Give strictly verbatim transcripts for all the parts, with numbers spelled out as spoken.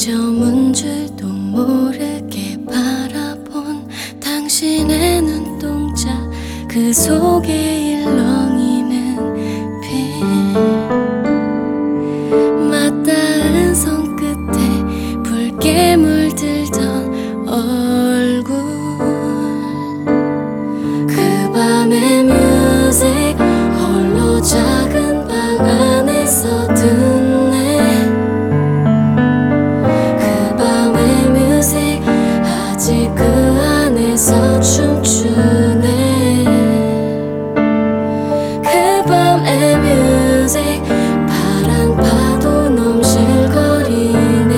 처음인 줄도 모르게 바라본 당신의 눈동자, 그 속에 일렁이는 빛, 맞닿은 손끝에 붉게 물들던 얼굴, 그 밤의 뮤직 홀로 작은 방 안에서 듣네. 그 밤의 뮤직 아직 그 안에서 춤추네. 그 밤의 뮤직 파란 파도 넘실거리네.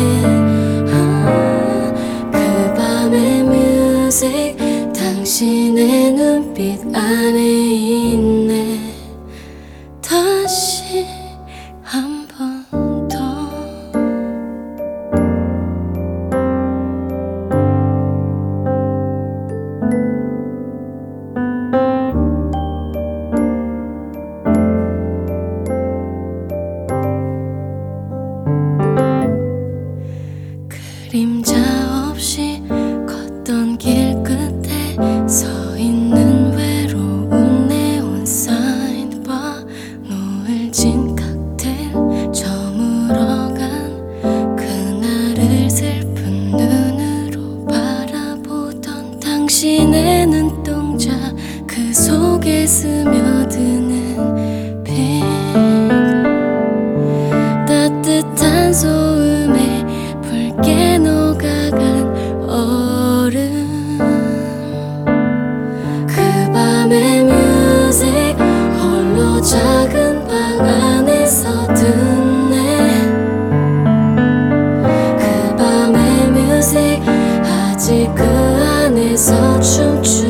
아, 그 밤의 뮤직 당신의 눈빛 안에 있네. 다시 한 번 더 그림자 없이 걷던 길 끝에 서 있는 외로운 네온 사인바, 노을진 칵테일 저물어간 그날을 슬픈 눈으로 바라보던 당신의 눈동자, 그 속에 스며드는 빛, 따뜻한 소음에 붉게 녹아간 얼음, 그 밤의 뮤직 홀로 작은 방 안에서 듣네. 그 밤의 뮤직 아직 그 안에서 춤추네.